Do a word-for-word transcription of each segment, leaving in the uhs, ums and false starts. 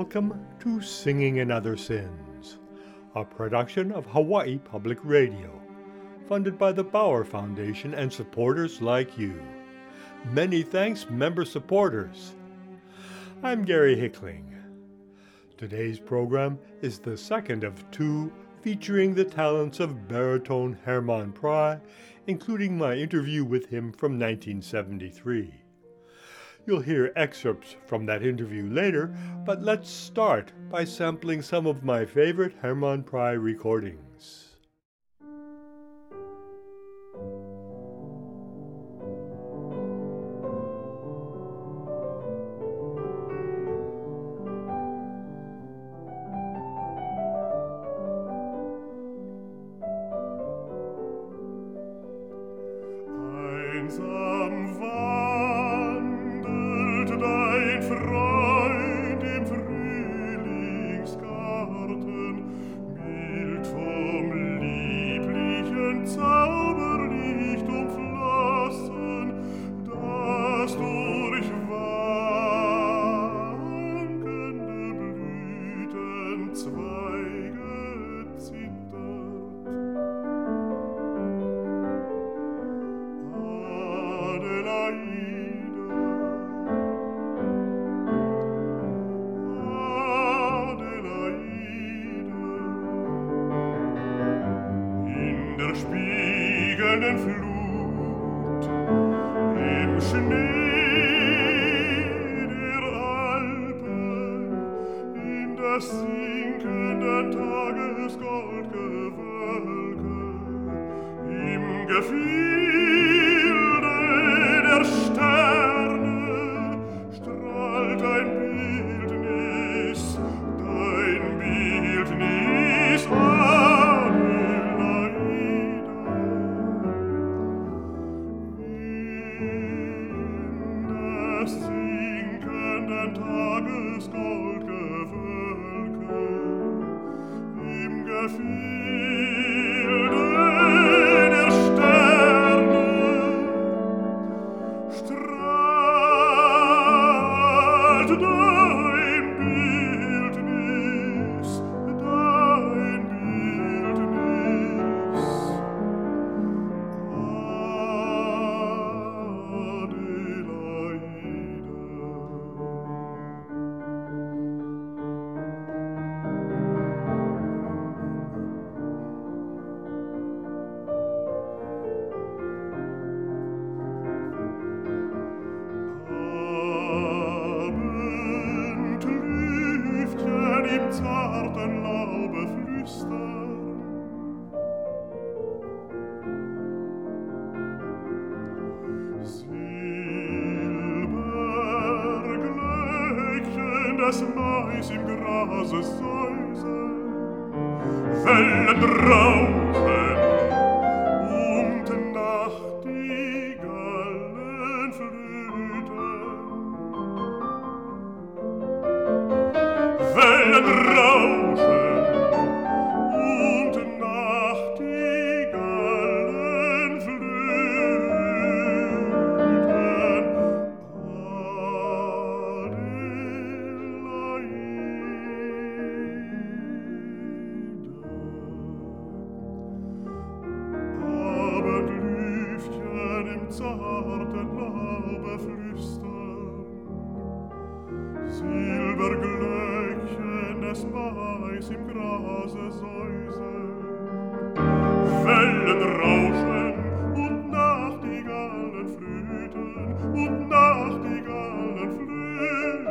Welcome to Singing in Other Sins, a production of Hawaii Public Radio, funded by the Bauer Foundation and supporters like you. Many thanks, member supporters. I'm Gary Hickling. Today's program is the second of two featuring the talents of baritone Herman Prey, including my interview with him from nineteen seventy-three. You'll hear excerpts from that interview later, but let's start by sampling some of my favorite Herman Prey recordings. Das Mais im Grase säuseln, Wellen rauschen und Nachtigallen flöten. Wellen rauschen und Nachtigallen flöten. Zarten Laube flüstern, Silberglöckchen des Mais im Grase säuseln, Wellen rauschen und Nachtigallen flöten und Nachtigallen flöten.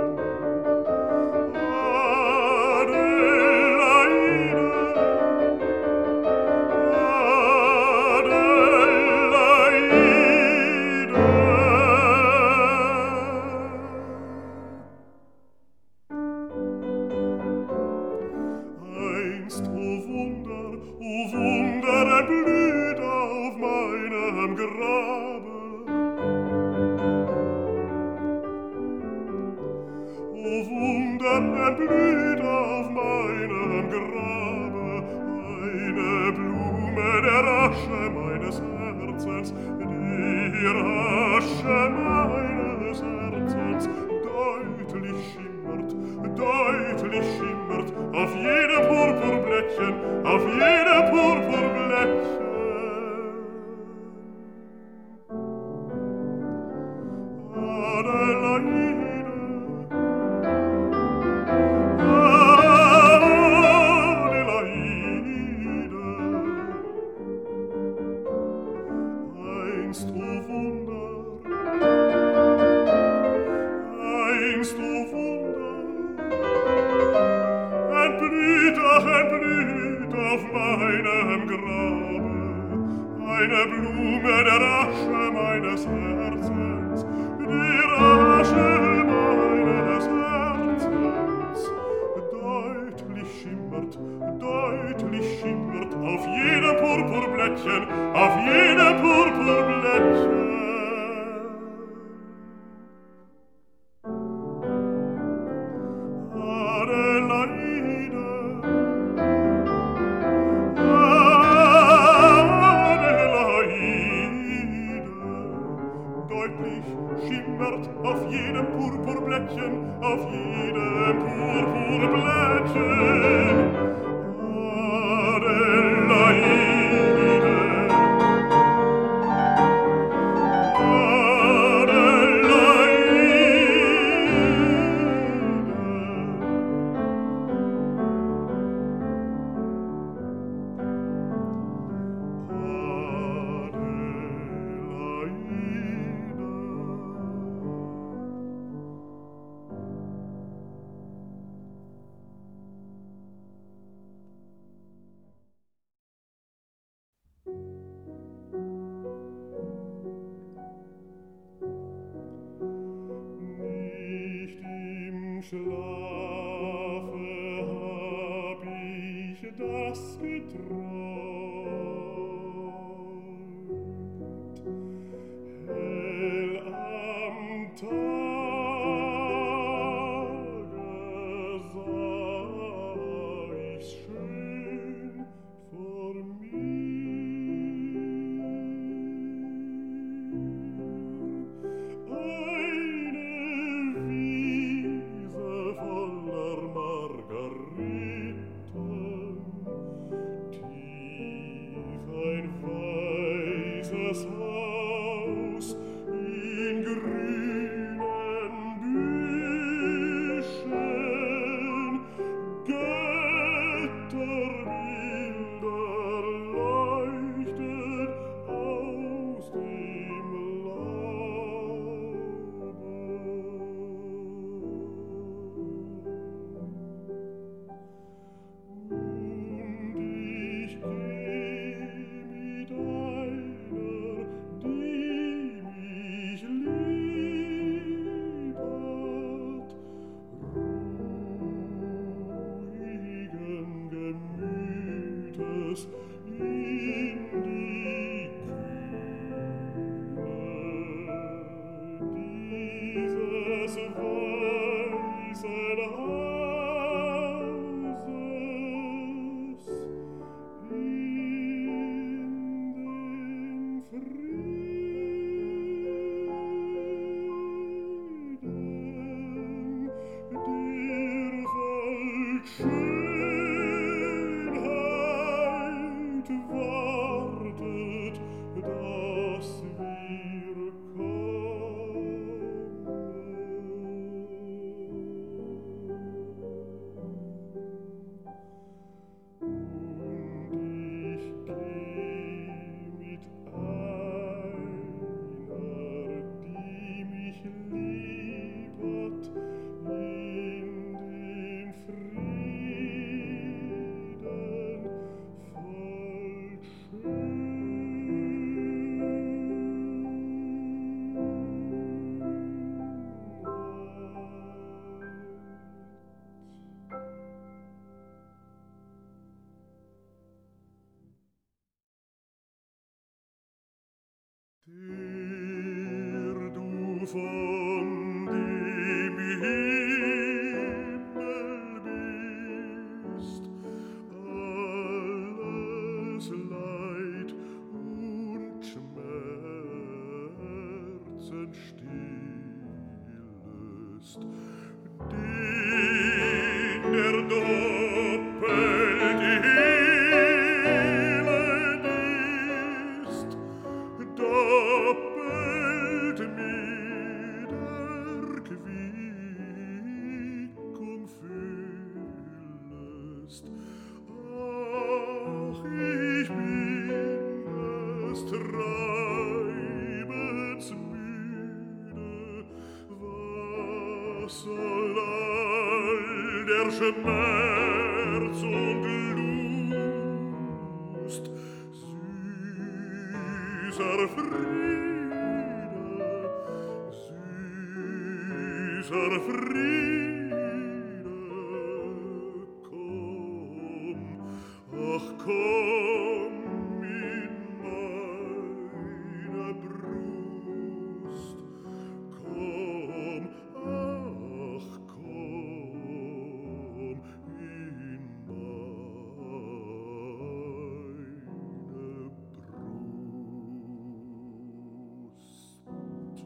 Blüht auf meinem Grabe eine Blume der Asche meines Herzens, die Asche meines Herzens deutlich schimmert, deutlich Blättchen, auf jede Purpurblättchen. Eine Blume der Asche meines Herzens, die Asche meines Herzens, deutlich schimmert, deutlich schimmert auf jedem Purpurblättchen, auf jedem Purpurblättchen. Auf jedem Purpurblättchen, auf jedem Purpurblättchen, Adelaide, Schlafe hab ich das geträumt, hell am Tage sah ich's schön vor mir. Eine voller Margariten, tief ein weißes Haus in grünen Büschen, Götterbilder leuchtet aus dem Laube. Und ich geh mit einer, die mich liebet, ruhigen Gemütes in die Kühle dieses weißen Hauses, in den Frieden der Volksschönheit wartet, dass wir der du von dem Himmel bist, alles Leid und Schmerzen stillest, den der doppelt Schmerz und Lust, süßer Friede, süßer Friede, komm, ach komm in meine Brust, komm, ach komm in meine Brust.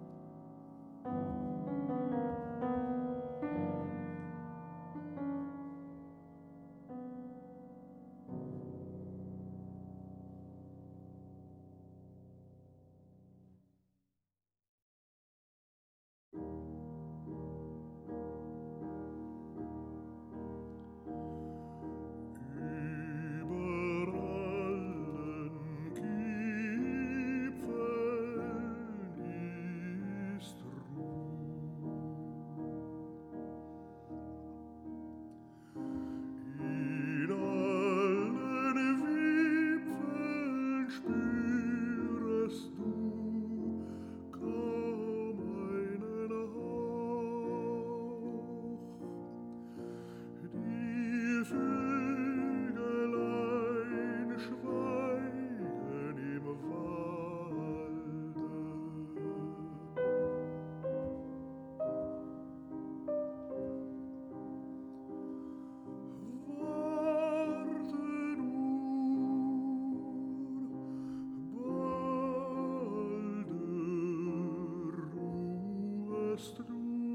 Über allen Gipfeln ist Ruhe. In allen Wipfeln spürest du kaum einen Hauch. Die Vögelein schweigen im Walde. Warte nur, balde ruhest du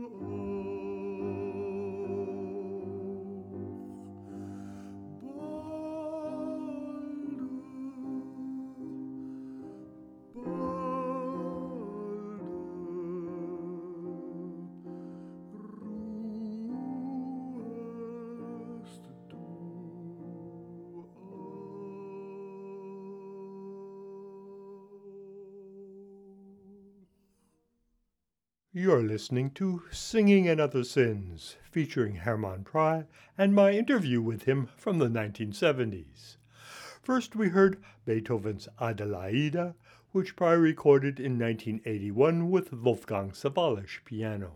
You're listening to Singing and Other Sins, featuring Hermann Prey and my interview with him from the nineteen seventies. First we heard Beethoven's Adelaide, which Prey recorded in nineteen eighty-one with Wolfgang Sawallisch piano.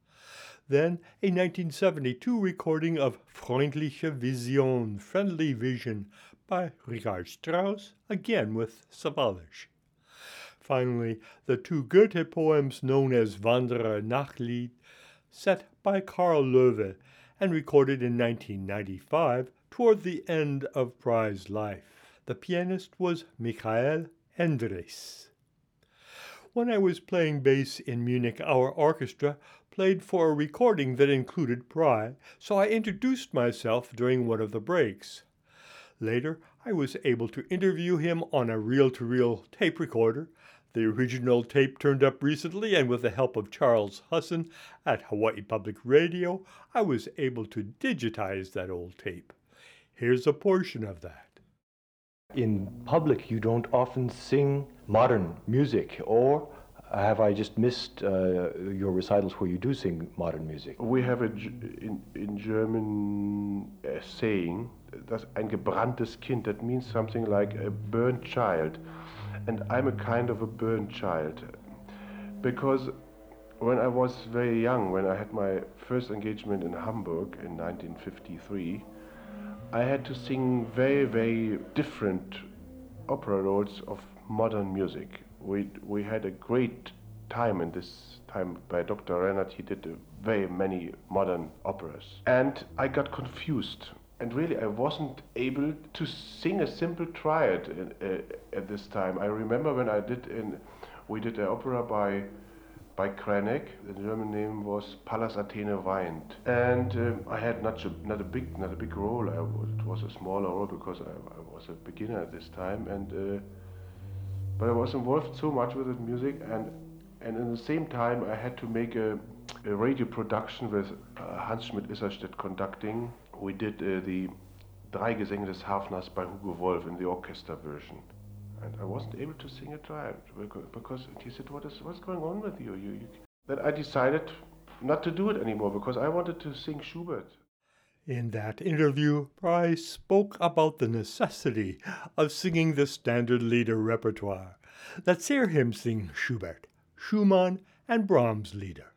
Then a nineteen seventy-two recording of Freundliche Vision, Friendly Vision by Richard Strauss, again with Sawallisch. Finally, the two Goethe poems known as Wanderer Nachtlied, set by Karl Löwe and recorded in nineteen ninety-five toward the end of Prey's life. The pianist was Michael Endres. When I was playing bass in Munich, our orchestra played for a recording that included Prey, so I introduced myself during one of the breaks. Later, I was able to interview him on a reel-to-reel tape recorder. The original tape turned up recently, and with the help of Charles Husson at Hawaii Public Radio, I was able to digitize that old tape. Here's a portion of that. In public, you don't often sing modern music, or have I just missed uh, your recitals where you do sing modern music? We have a G- in, in German a saying, das ein gebranntes Kind, that means something like a burnt child. And I'm a kind of a burnt child, because when I was very young, when I had my first engagement in Hamburg in nineteen fifty-three, I had to sing very, very different opera roles of modern music. We we had a great time in this time by Doctor Rennert. He did uh, very many modern operas. And I got confused. And really, I wasn't able to sing a simple triad in, uh, at this time. I remember when I did in, we did an opera by by Krennek. The German name was Pallas Athene weint, and um, I had not a, not a big not a big role. I was, it was a smaller role because I, I was a beginner at this time, and uh, but I was involved so much with the music, and and at the same time I had to make a, a radio production with uh, Hans Schmidt-Isserstedt conducting. We did uh, the Drei Gesänge des Hafners by Hugo Wolf in the orchestra version. And I wasn't able to sing a triad because he said, what is, what's going on with you? you, you? Then I decided not to do it anymore because I wanted to sing Schubert. In that interview, Price spoke about the necessity of singing the standard Lieder repertoire. Let's hear him sing Schubert, Schumann, and Brahms Lieder.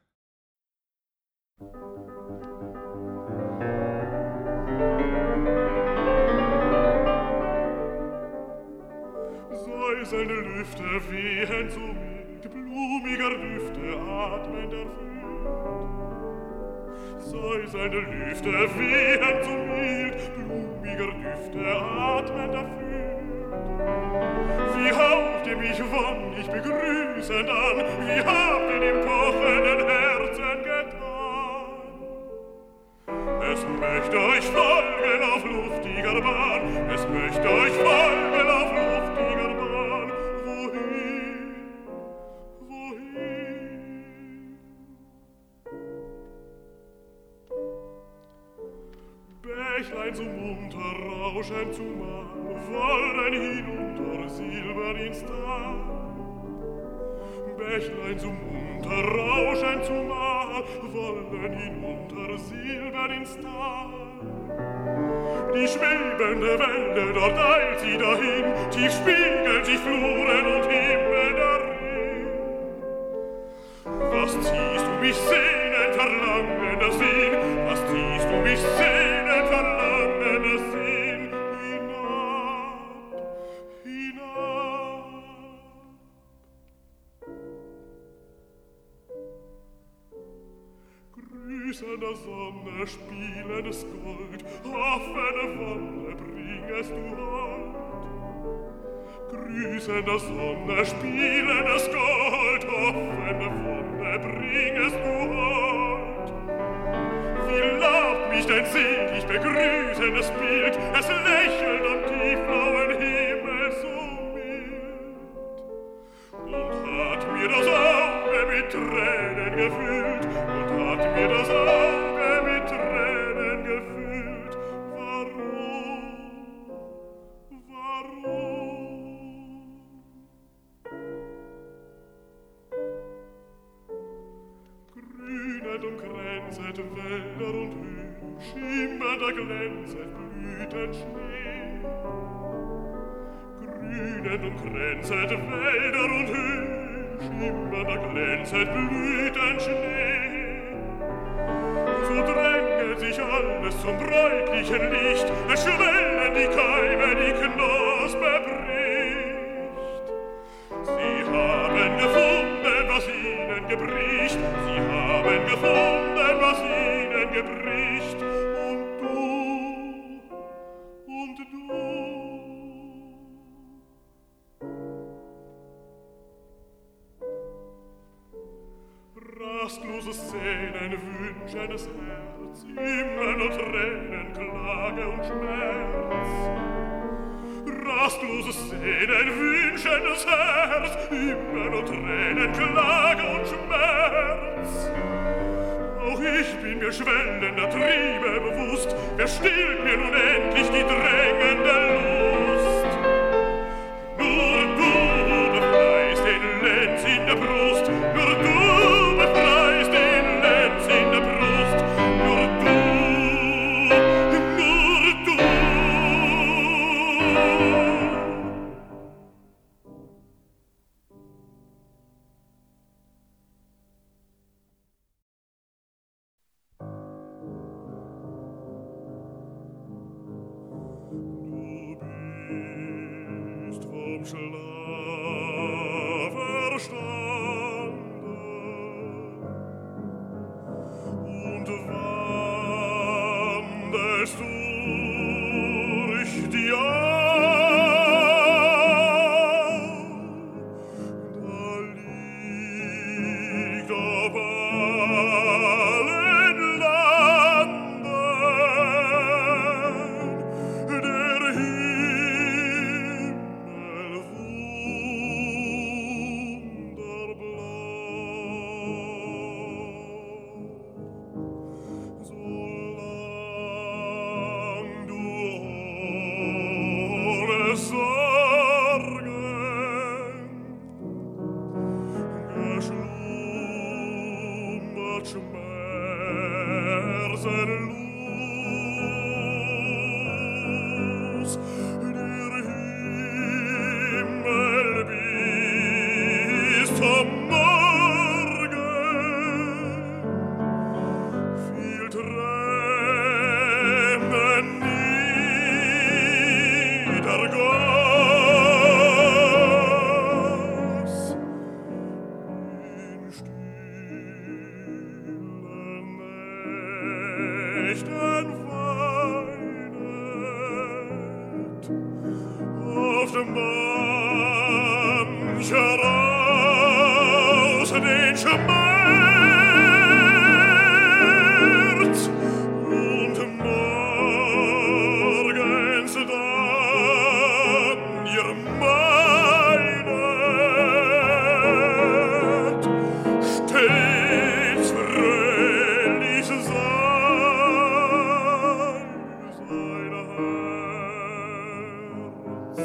Sei seine Lüfte wehen so mild, blumiger Düfte atmend erfüllt. Sei seine Lüfte wehen so mild, blumiger Düfte atmend erfüllt. Wie haucht ihr mich wann ich begrüßend an, wie habt ihr dem pochenden Herzen getan? Es möchte euch folgen auf luftiger Bahn, es möchte euch folgen auf luftiger Bahn. Wohin, wohin? Bächlein so munter rauschen zumal, wollen hinunter silbern ins Tal. Bächlein so munter rauschen zumal, wollen hinunter silbern ins Tal. Die schwebende Welle, dort eilt sie dahin, tief spiegeln sich Fluren und Himmel darin. Was ziehst du mich sehnend, verlangender Sinn? Was ziehst du mich sehnend, verlangender Sinn? Hinab, hinab. Grüßender Sonne, spielendes Gold, offene Wonne bringest du Hold. Grüßender Sonne, spielendes Gold, offene Wonne bringest du Hold. Wie lauft mich dein selig begrüßendes Bild, es lächelt am tiefblauen Himmel so mild. Und hat mir das Auge mit Tränen gefüllt, und hat mir das Auge mit Tränen gefüllt. Warum? Warum? Grünet umkränzet Wälder und Höhen, schimmernder glänzet Blütenschnee. Grünet umkränzet Wälder und Höhen, schimmernder glänzet Blütenschnee. So drängt sich alles zum bräutlichen Licht, es schwellen die Keime, die Knospe bricht. Sie haben gefunden, was ihnen gebricht, sie haben gefunden, was ihnen gebricht. Und du, und du. Rastlose Szenen, wünschendes Herz, immer nur Tränen, Klage und Schmerz. Rastlose Szenen, wünschendes Herz, immer nur Tränen, Klage und Schmerz. Auch ich bin mir schwellender Triebe bewusst, wer stillt mir nun endlich die drängende Lust? Nur du befreist den Lenz in der Brust, nur du befreist den Lenz in der Brust, nur du, nur du. Du bist vom Schlaf erstanden und wandelst durch die Au. Da liegt auf allen Landen der Himmel vergaß. In stillen Nächten weinet auf dem mancher Raus den Schmerz und morgens dann ihr meinet stets fröhlich sei sein Herz.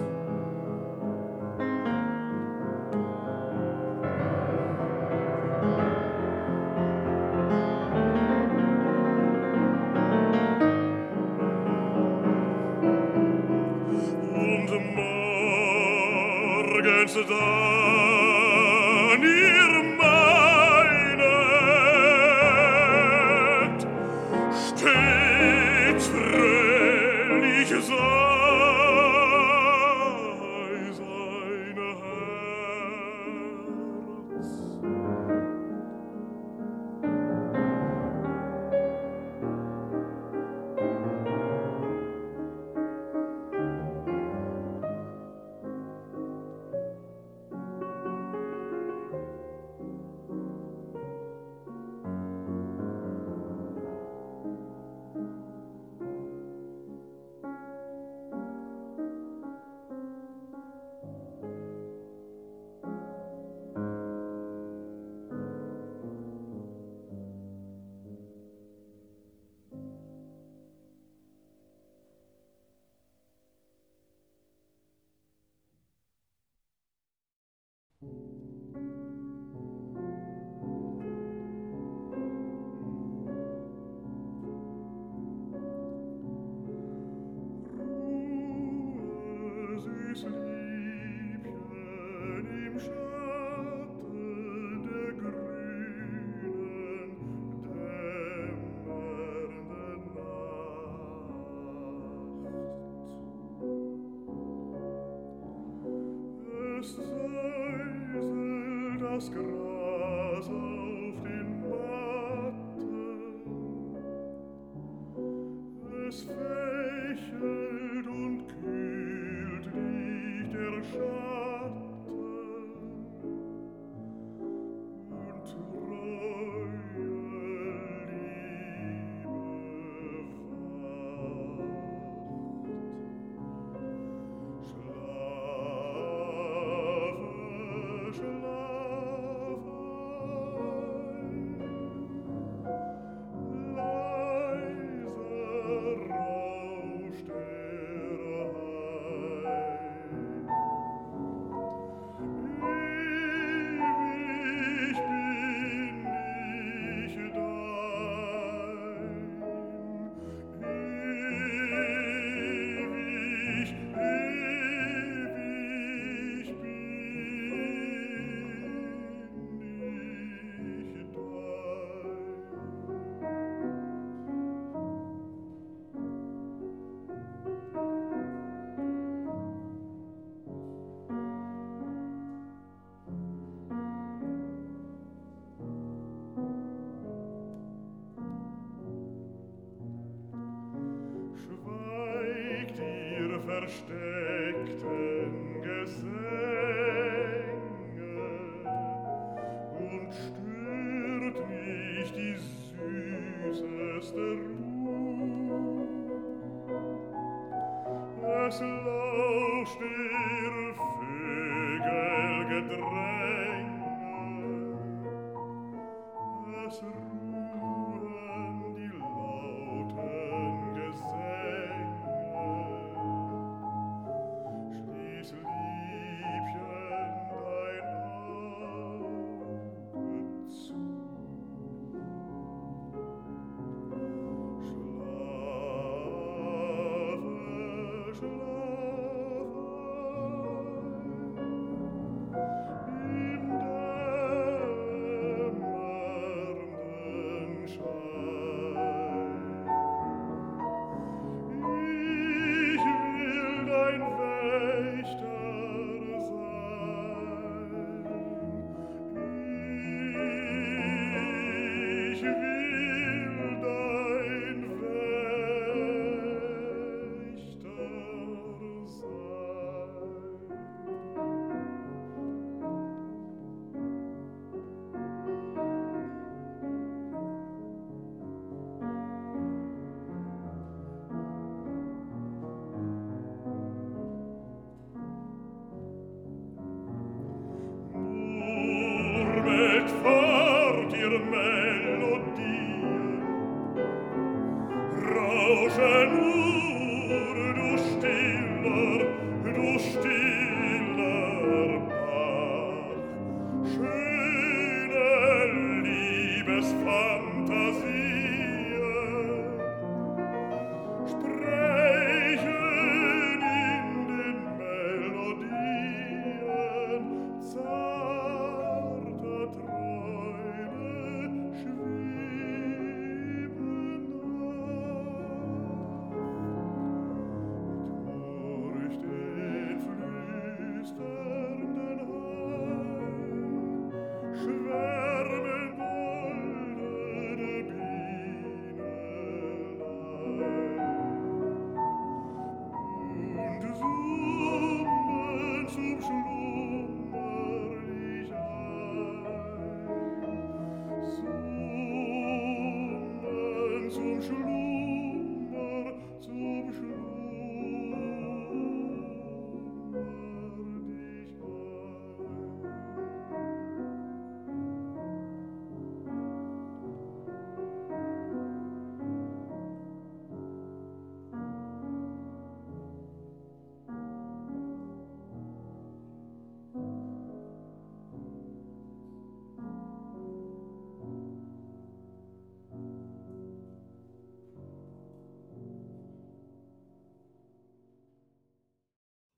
Und morgens dann ihr meinet stets fröhlich sei sein Herz. Süß Liebchen im Schatten der grünen, dämmernden Nacht. Es säuselt das Gras auf den Matten, es fächelt und kühlt dich der Schatten und treue Liebe wacht. Schlafe, schlafe ein, leise rauscht der Hain. Ewig bin ich dein, ewig, ewig bin ich Schweigt ihr versteckten Gesänge und stört nicht die süßeste Ruhe. Es lauscht ihr Vögelgedränge, es ruhen die lauten Gesänge. Schließ, Liebchen, dein Auge zu. Schlafe, schlafe im dämmernden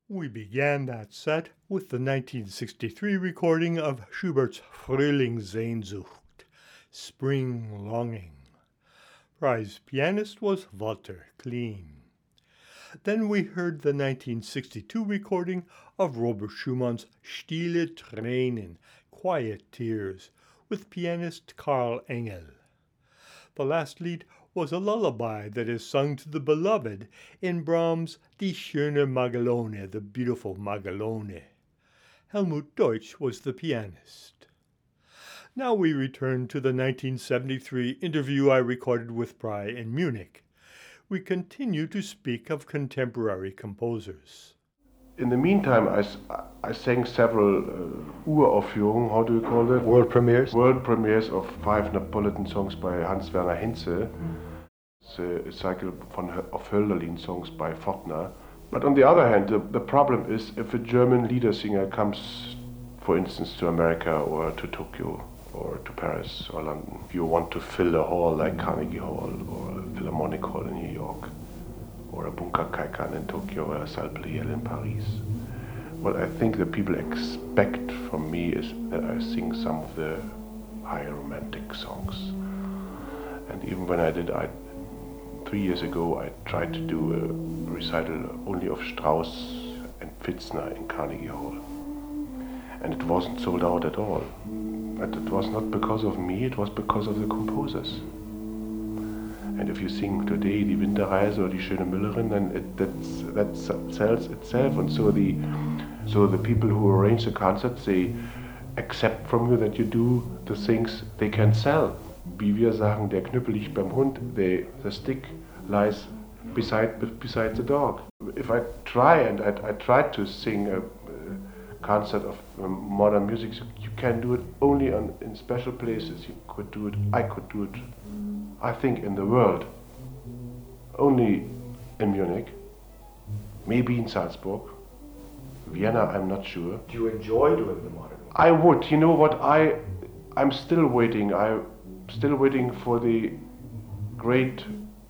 We began that set with the nineteen sixty-three recording of Schubert's Frühlingssehnsucht, Spring Longing. Prize pianist was Walter Kleen. Then we heard the nineteen sixty-two recording of Robert Schumann's Stille Tränen, Quiet Tears, with pianist Karl Engel. The last lied was a lullaby that is sung to the beloved in Brahms' Die schöne Magelone, the beautiful Magelone. Helmut Deutsch was the pianist. Now we return to the nineteen seventy-three interview I recorded with Pry in Munich. We continue to speak of contemporary composers. In the meantime, I, I sang several uh, Uraufführungen, how do you call it? World premieres? World premieres of five Napolitan songs by Hans-Werner Henze. It's a cycle von, of Hölderlin songs by Fortner. But on the other hand, the, the problem is if a German lieder singer comes, for instance, to America or to Tokyo or to Paris or London, if you want to fill a hall like Carnegie Hall or a Philharmonic Hall in New York, or a Bunker Kaikan in Tokyo, or a Salle Pleyel in Paris. What I think the people expect from me is that I sing some of the higher romantic songs. And even when I did, I, three years ago, I tried to do a recital only of Strauss and Pfitzner in Carnegie Hall. And it wasn't sold out at all. But it was not because of me, it was because of the composers. And if you sing today Die Winterreise or Die schöne Müllerin, then it that's, that sells itself. And so the so the people who arrange the concerts, they accept from you that you do the things they can sell. Wie wir sagen, der Knüppel liegt beim Hund, the, the stick lies beside beside the dog. If I try and I, I try to sing a, a concert of um, modern music, you can do it only on, in special places. You could do it, I could do it. I think in the world, only in Munich, maybe in Salzburg, Vienna, I'm not sure. Do you enjoy doing the modern? I would. You know what? I, I'm still waiting. I'm still waiting for the great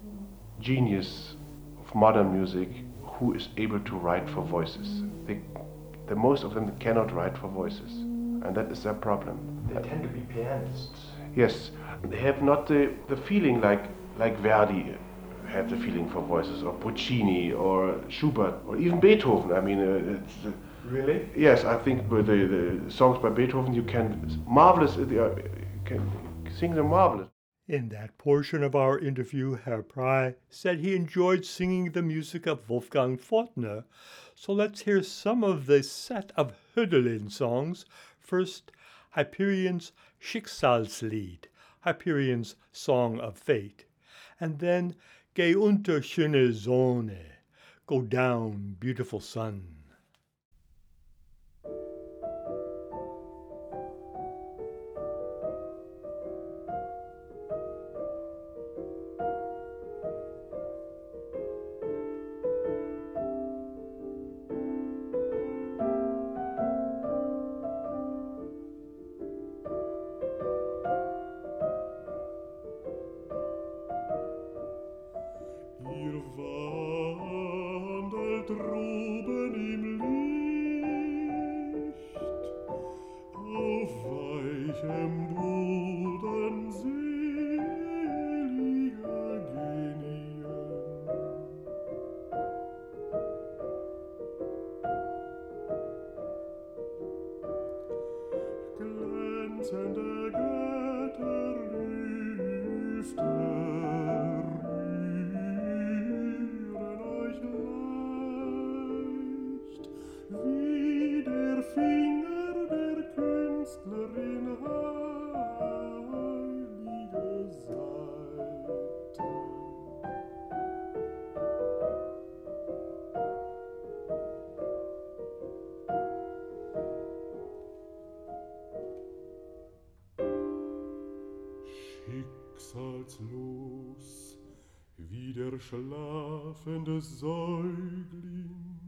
genius of modern music who is able to write for voices. They, the most of them cannot write for voices, and that is their problem. They tend to be pianists. Yes, they have not the, the feeling like like Verdi had the feeling for voices, or Puccini, or Schubert, or even Beethoven. I mean, uh, it's, uh, really? Yes, I think with the, the songs by Beethoven, you can marvelous. Uh, you can sing them marvelous. In that portion of our interview, Herr Pry said he enjoyed singing the music of Wolfgang Fortner. So let's hear some of the set of Hölderlin songs. First, Hyperion's Schicksalslied, Hyperion's Song of Fate, and then Geh unter schöne Sonne, Go Down, Beautiful Sun. Ihr wandelt droben im Licht, auf weichem Boden seliger Genien. Glänzende Götterdüfte wie der Finger der Künstlerin heilige Seite. Schicksalslos wie der schlafende Säugling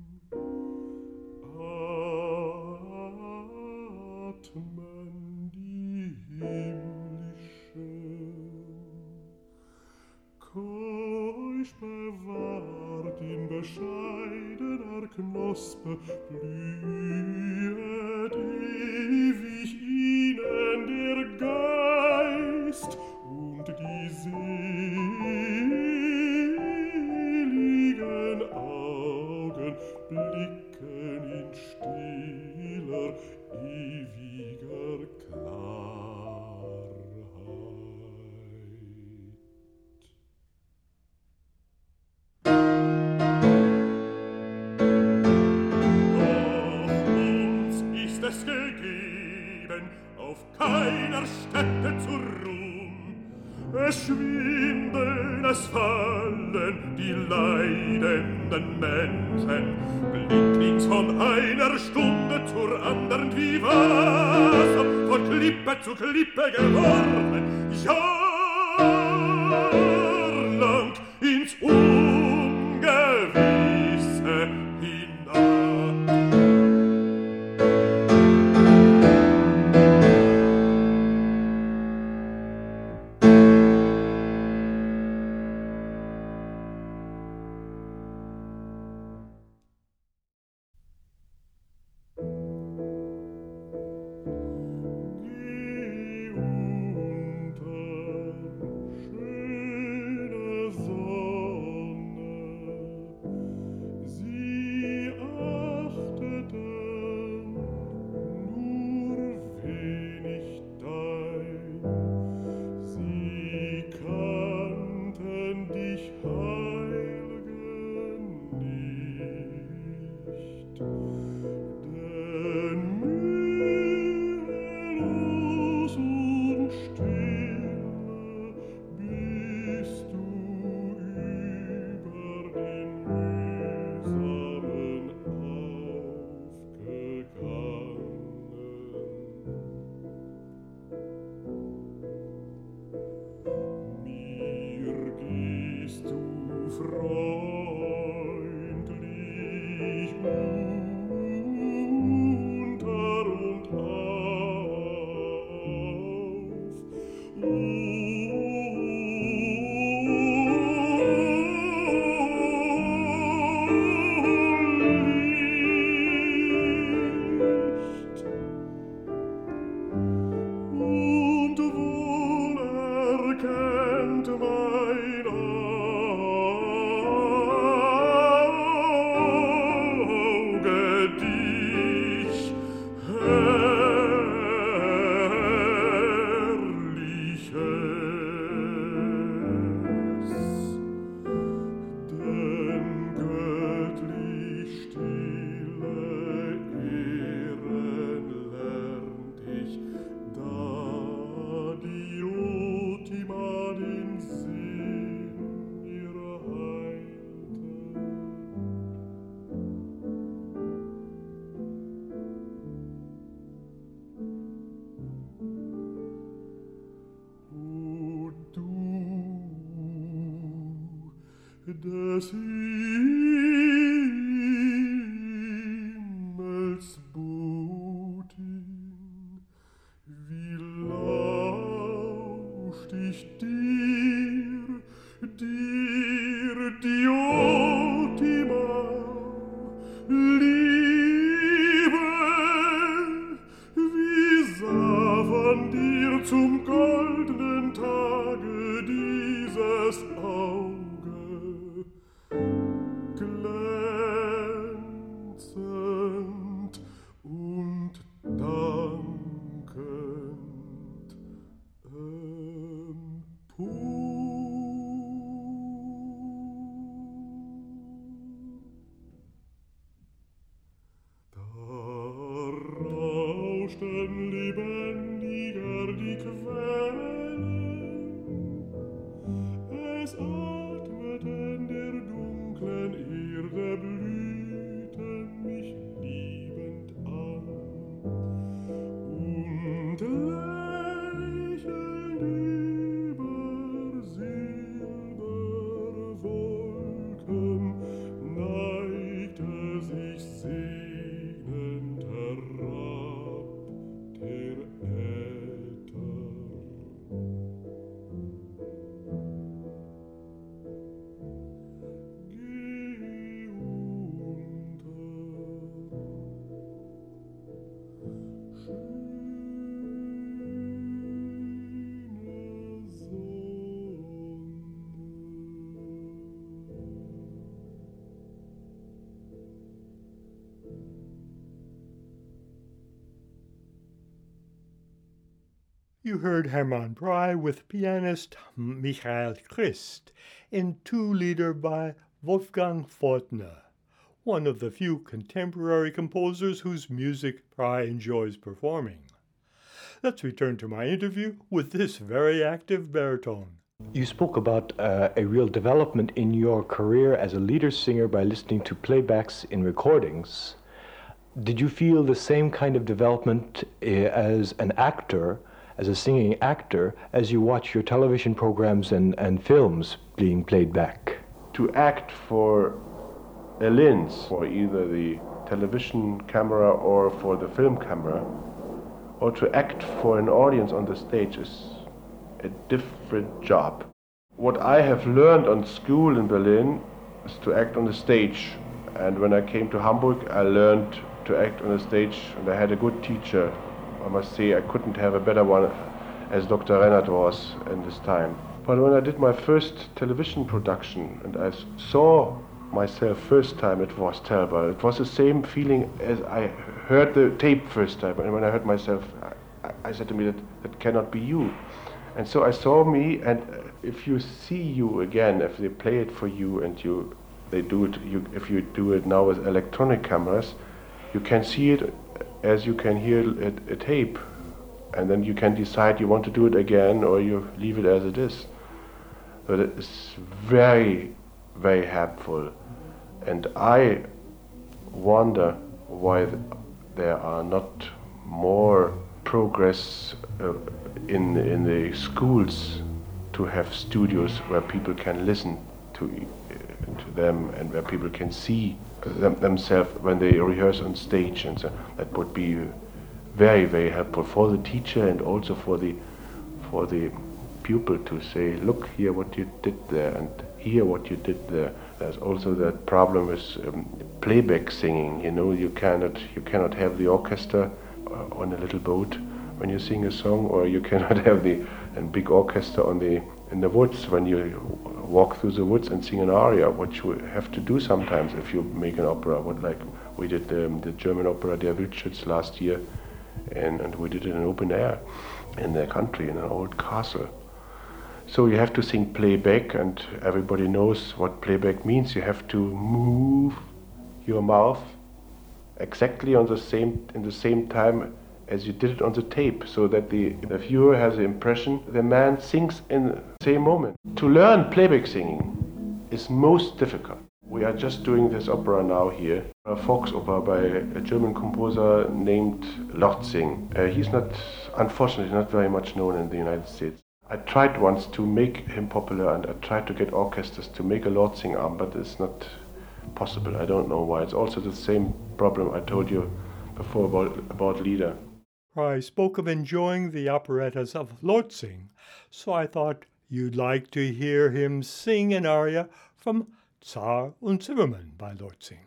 atmen die himmlischen, keusch bewahrt in bescheidener Knochen Knospe blühet ewig ihnen der Geist und die seligen Augen blicken in stiller, ewiger Klarheit. Auch uns ist es gegeben, auf keiner Stätte zu ruhen. Es schwindeln, es fallen die leidenden Menschen, blindlings von einer Stunde zur anderen wie Wasser, von Klippe zu Klippe geworfen, jahrelang ins Ungewisse hinab. Des Himmels Botin, wie lauscht ich dir, dir, Diotima, Liebe, wie sah von dir zum goldenen Tage dieses Auge, glänzend und dankend empor. Da rauschten lebendiger die Quellen, es atmeten der dunklen Erde Blüten mich liebend an und lächelnd über Silberwolken neigte sich segnend herab der Äther. Geh unter, You heard Hermann Prey with pianist Michael Christ in Two-Lieder by Wolfgang Fortner, one of the few contemporary composers whose music Prey enjoys performing. Let's return to my interview with this very active baritone. You spoke about uh, a real development in your career as a leader singer by listening to playbacks in recordings. Did you feel the same kind of development uh, as an actor, as a singing actor, as you watch your television programs and, and films being played back? To act for a lens, for either the television camera or for the film camera, or to act for an audience on the stage is a different job. What I have learned on school in Berlin is to act on the stage. And when I came to Hamburg, I learned to act on the stage, and I had a good teacher. I must say I couldn't have a better one, as Doctor Rennert was in this time. But when I did my first television production and I saw myself first time, it was terrible. It was the same feeling as I heard the tape first time. And when I heard myself, I, I said to me that that cannot be you. And so I saw me, and if you see you again, if they play it for you and you, they do it, you, if you do it now with electronic cameras, you can see it as you can hear a, a tape, and then you can decide you want to do it again or you leave it as it is. But it's very, very helpful, and I wonder why th- there are not more progress uh, in in the schools to have studios where people can listen to uh, to them and where people can see them, themselves when they rehearse on stage, and so that would be very, very helpful for the teacher and also for the for the pupil to say, look here what you did there and hear what you did there. There's also that problem with um, playback singing. You know, you cannot you cannot have the orchestra uh, on a little boat when you sing a song, or you cannot have the a big orchestra on the in the woods when you walk through the woods and sing an aria, which you have to do sometimes if you make an opera. What like we did um, the German opera Der Wildschütz last year, and, and we did it in open air in their country in an old castle. So you have to sing playback, and everybody knows what playback means. You have to move your mouth exactly on the same in the same time as you did it on the tape, so that the, the viewer has the impression the man sings in the same moment. To learn playback singing is most difficult. We are just doing this opera now here, a Fox opera by a German composer named Lortzing. Uh, he's not, unfortunately, not very much known in the United States. I tried once to make him popular, and I tried to get orchestras to make a Lortzing arm, but it's not possible. I don't know why. It's also the same problem I told you before about, about Lieder. I spoke of enjoying the operettas of Lortzing, so I thought you'd like to hear him sing an aria from Zar und Zimmermann by Lortzing.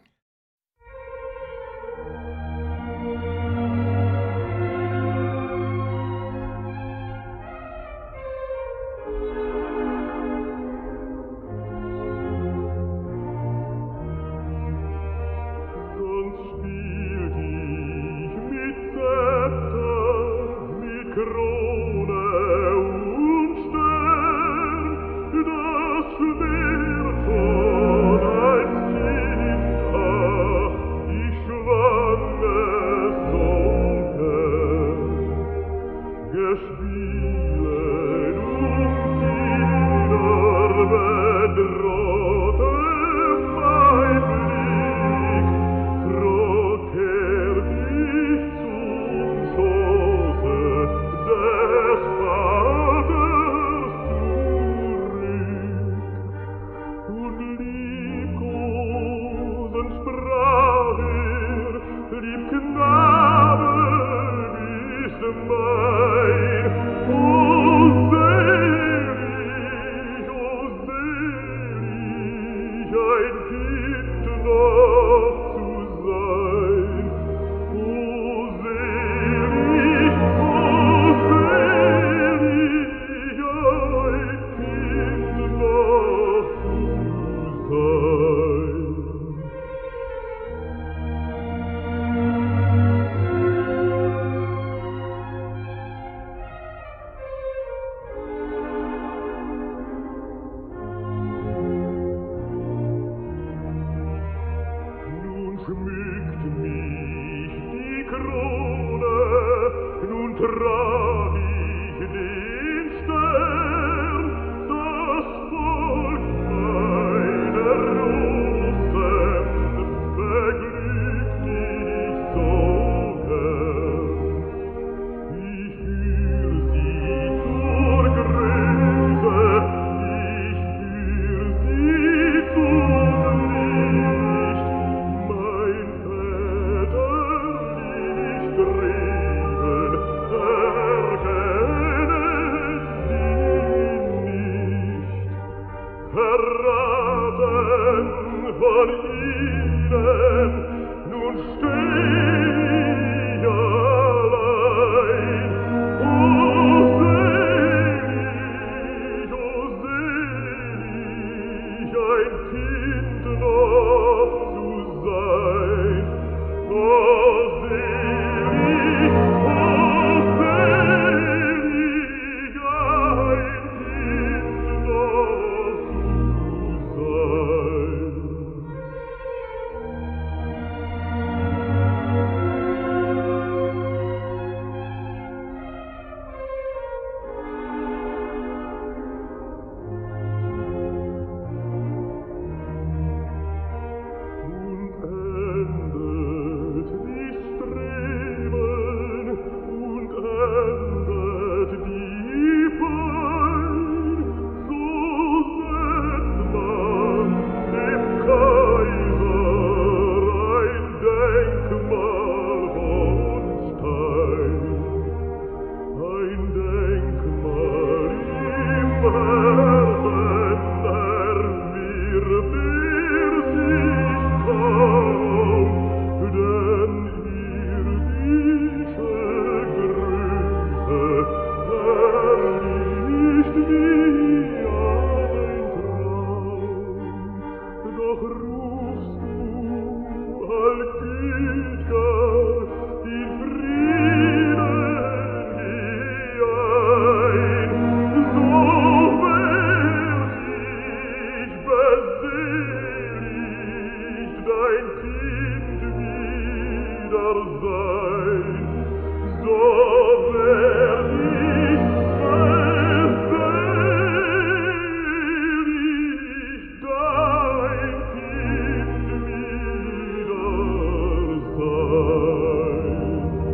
Das wird schon ein Kind traf ich den Stern, das Volk meiner Rose, beglückt ich so gern. Ich führ sie zur Größe, ich führ sie zum Licht, mein väterlich Streben erkennen sie nicht. Verraten von ihnen, nun steh ich allein. O selig, o selig, ein Kind noch zu sein. O selig, o selig, ein Kind noch zu sein. Und endet die Streben und endet die Pein, so setzt man dem Kaiser ein Denkmal von Stein. Ein Denkmal im Herzen erwirbt er sich kaum, denn irdische Größe erlischt wie ein Traum. Doch rufst du, Allgültiger, in Frieden hinein, so werd ich beseligt dein Kind wieder sein, so werd ich beseligt dein Kind wieder sein.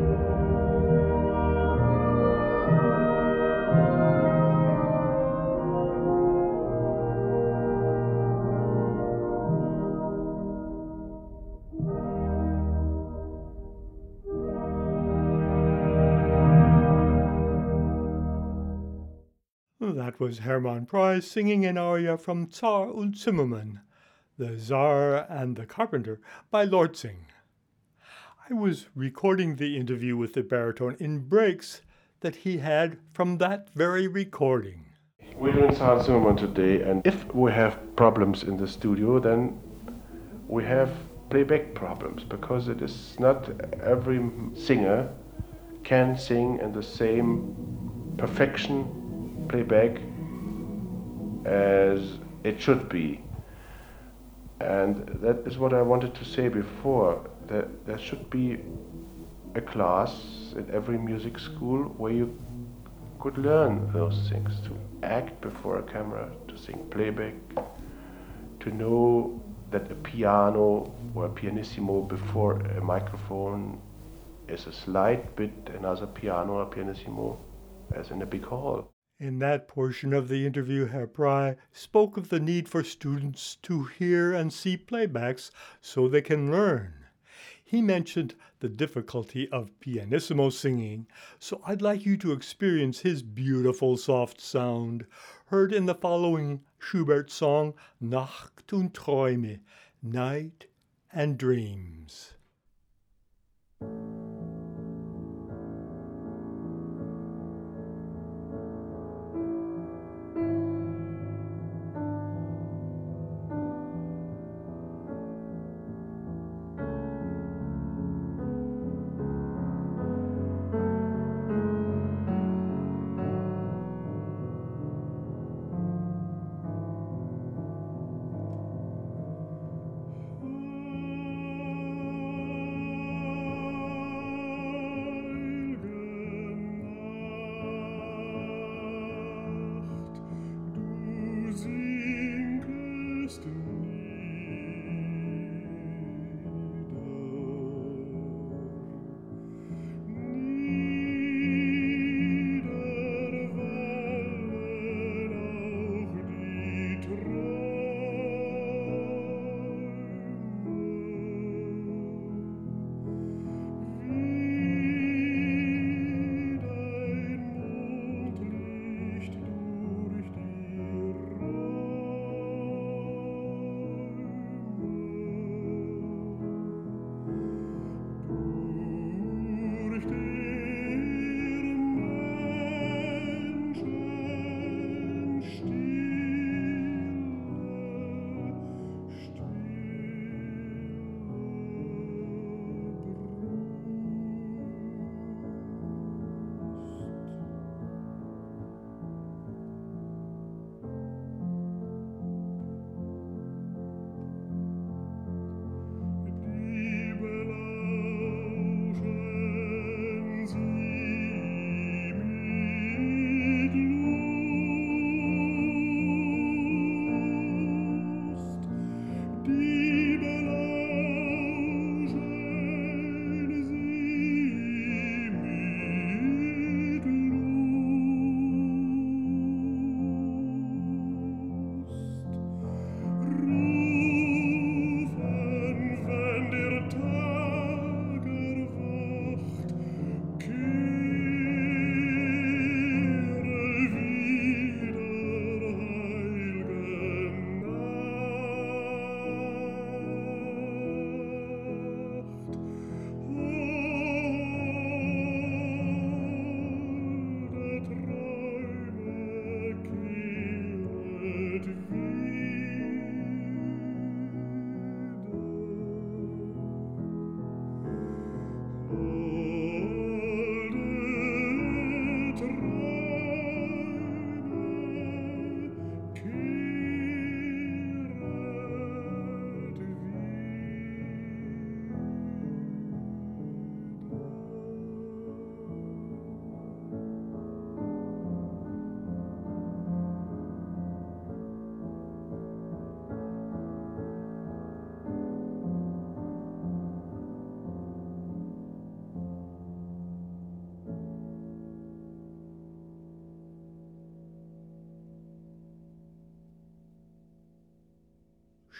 That was Hermann Price singing an aria from Tsar und Zimmermann, The Tsar and the Carpenter by Lortzing. I was recording the interview with the baritone in breaks that he had from that very recording. We're doing Tsar and Zimmermann today, and if we have problems in the studio, then we have playback problems, because it is not every singer can sing in the same perfection playback as it should be. And that is what I wanted to say before, that there should be a class at every music school where you could learn those things, to act before a camera, to sing playback, to know that a piano or a pianissimo before a microphone is a slight bit another piano or pianissimo as in a big hall. In that portion of the interview, Herr Pry spoke of the need for students to hear and see playbacks so they can learn. He mentioned the difficulty of pianissimo singing, so I'd like you to experience his beautiful soft sound, heard in the following Schubert song, Nacht und Träume, Night and Dreams.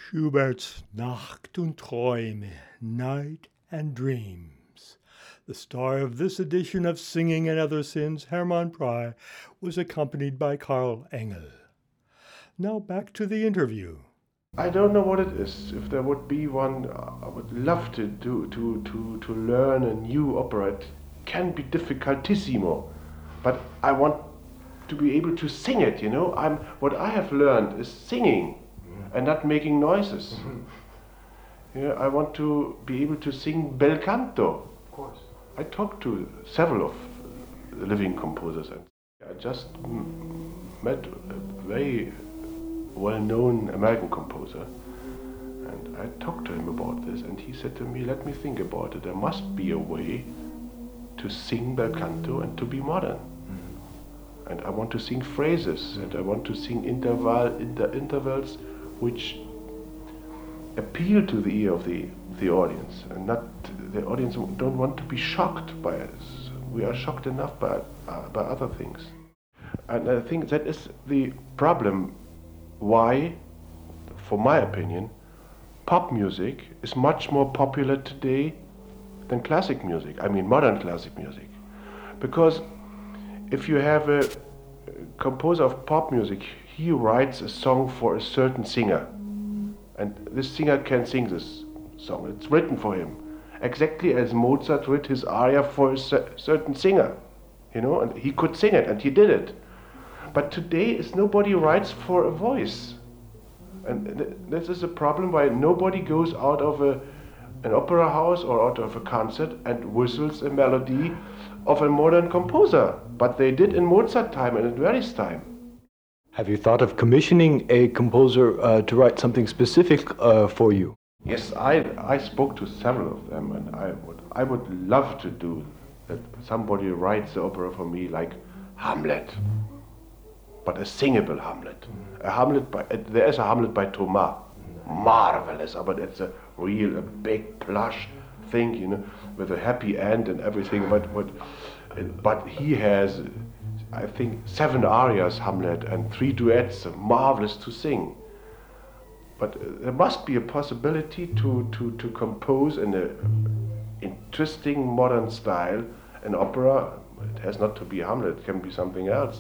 Schubert's Nacht und Träume, Night and Dreams. The star of this edition of Singing and Other Sins, Hermann Prey, was accompanied by Karl Engel. Now back to the interview. I don't know what it is. If there would be one, I would love to do to, to, to learn a new opera. It can be difficultissimo, but I want to be able to sing it, you know. I'm what I have learned is singing and not making noises. Mm-hmm. Yeah, I want to be able to sing bel canto. Of course. I talked to several of the living composers, and I just m- met a very well-known American composer, and I talked to him about this, and he said to me, let me think about it. There must be a way to sing bel canto and to be modern. Mm-hmm. And I want to sing phrases, and I want to sing interval, inter- intervals which appeal to the ear of the, the audience, and not the audience don't want to be shocked by it. We are shocked enough by, uh, by other things. And I think that is the problem why, for my opinion, pop music is much more popular today than classic music. I mean modern classic music. Because if you have a composer of pop music, he writes a song for a certain singer. And this singer can sing this song. It's written for him. Exactly as Mozart wrote his aria for a cer- certain singer. You know, and he could sing it, and he did it. But today, is nobody writes for a voice. And th- this is a problem why nobody goes out of a, an opera house or out of a concert and whistles a melody of a modern composer. But they did in Mozart time and in Verdi's time. Have you thought of commissioning a composer uh, to write something specific uh, for you? Yes, I I spoke to several of them, and I would I would love to do that. Somebody writes the opera for me, like Hamlet, but a singable Hamlet. A Hamlet by uh, there is a Hamlet by Thomas, marvelous, but it's a real a big plush thing, you know, with a happy end and everything. But but but he has, I think, seven arias, Hamlet, and three duets, marvelous to sing. But uh, there must be a possibility to, to, to compose in an interesting modern style an opera. It has not to be Hamlet, it can be something else.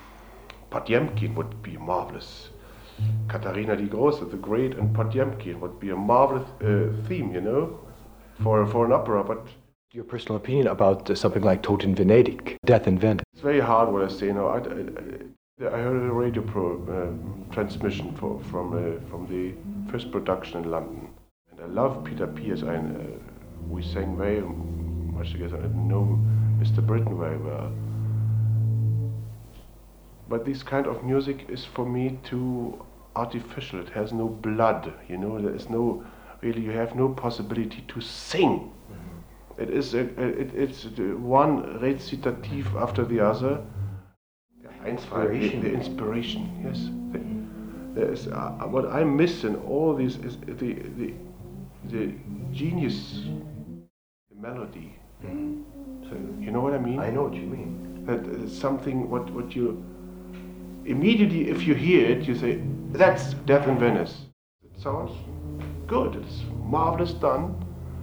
Potemkin would be marvelous. Katharina die Große, the Great, and Potemkin would be a marvelous uh, theme, you know, for, for an opera. But your personal opinion about uh, something like Tod in Venedig, Death in Venice? It's very hard what I say now. I, I, I heard a radio pro, uh, transmission for, from uh, from the first production in London, and I love Peter Pears. I, uh, we sang very much together. I know Mister Britten very well. But this kind of music is for me too artificial. It has no blood, you know. There is no really. You have no possibility to sing. Mm-hmm. It is a, a, it, it's one recitative after the other. Inspiration. The, the inspiration, yes. The, there is, uh, what I miss in all this is the the, the genius, the melody. Mm-hmm. So you know what I mean? I know what you mean. That is something what what you immediately, if you hear it, you say that's Death in Venice. It sounds good. It's marvelous done,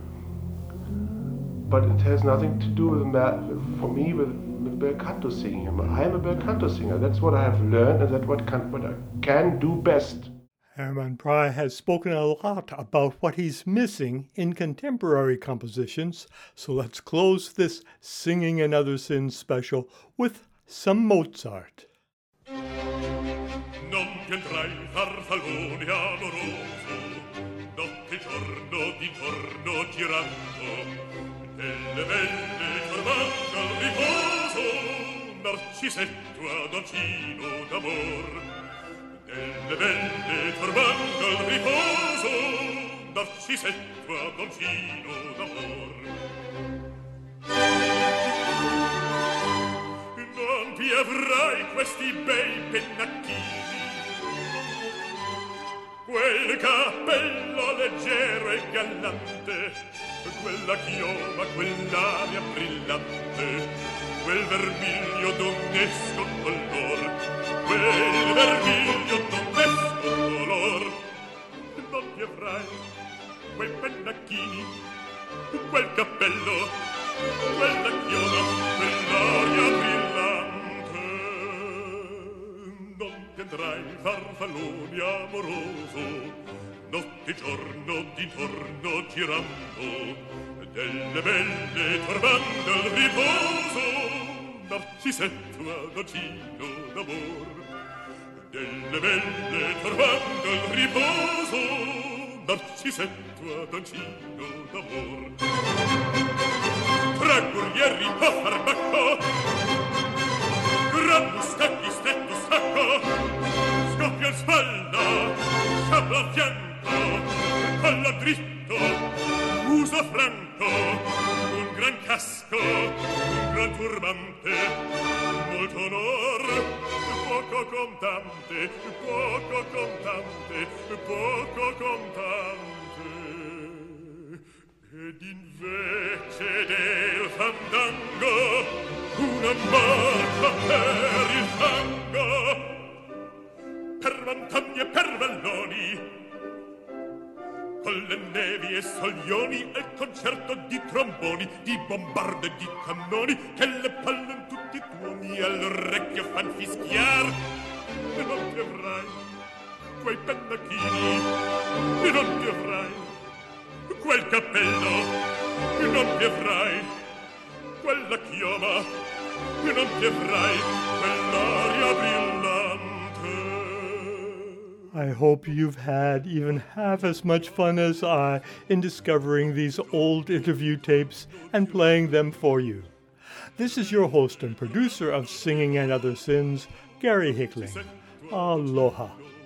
but it has nothing to do with for me with. Bel canto singing. I am a bel canto singer. That's what I have learned, and that's what, can, what I can do best. Hermann Prey has spoken a lot about what he's missing in contemporary compositions, so let's close this Singing and Other Sins special with some Mozart. Non piantrai farfallone amoroso, notte e giorno d'intorno girando, delle belle turbando al riposo, narcisetto ad oncino d'amor. Delle belle turbando al riposo, narcisetto ad oncino d'amor. Non vi avrai questi bei pennacchini, quel cappello leggero e gallante, quella chioma, quell'aria brillante, quel vermiglio donnesco color, quel vermiglio donnesco color. Non quel cappello, quella chioma, quell'aria brillante. Non ti andrai, farfallone amoroso, notte e giorno d'intorno girando, delle belle turbando il riposo, Narcisetto adagino d'amor. Delle belle turbando il riposo, Narcisetto adagino d'amor. Tra guerrieri a farbacco, gran mustacchi stretto stacco, scoppia in spalla, sciabla al fianco, colla dritto, uso franco, un gran casco, un gran turbante, molto onor, poco contante, poco contante, poco contante. Ed invece del fandango una marcia per il fango, per montagna e per valloni, con le nevi e soglioni e il concerto di tromboni, di bombarde e di cannoni, che le palle in tutti i tuoni all'orecchio fan fischiar. E non ti avrai quei pennacchini, e non ti avrai quel cappello, e non ti avrai quella chioma, e non ti avrai quell'aria brillante. I hope you've had even half as much fun as I in discovering these old interview tapes and playing them for you. This is your host and producer of Singing and Other Sins, Gary Hickling. Aloha.